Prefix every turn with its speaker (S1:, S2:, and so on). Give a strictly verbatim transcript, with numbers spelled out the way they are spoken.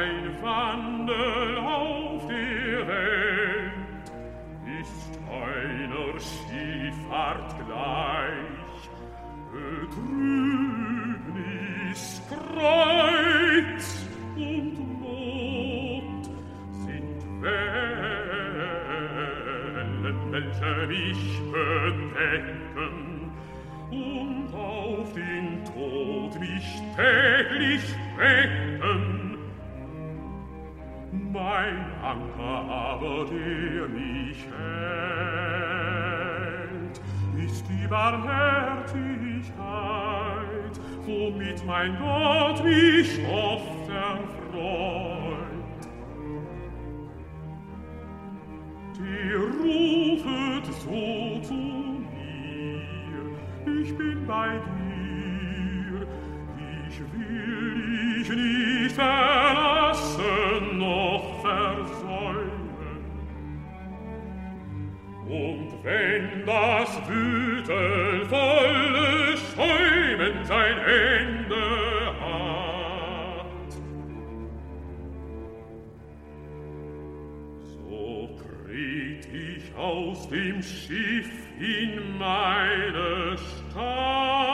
S1: mein Wandel auf der Welt ist einer Skifahrt gleich. Betrübnis, Kreuz und Not sind Wellen, welche mich bedecken und auf den Tod mich täglich wecken. Mein Anker aber, der mich hält, ist die Barmherzigkeit, womit mein Gott mich oft erfreut. Der rufet so zu mir, ich bin bei dir, ich will dich nicht verlassen noch versäumen. Und wenn das wütenvolle Schäumen sein Ende hat, so tret ich aus dem Schiff in meine Stadt.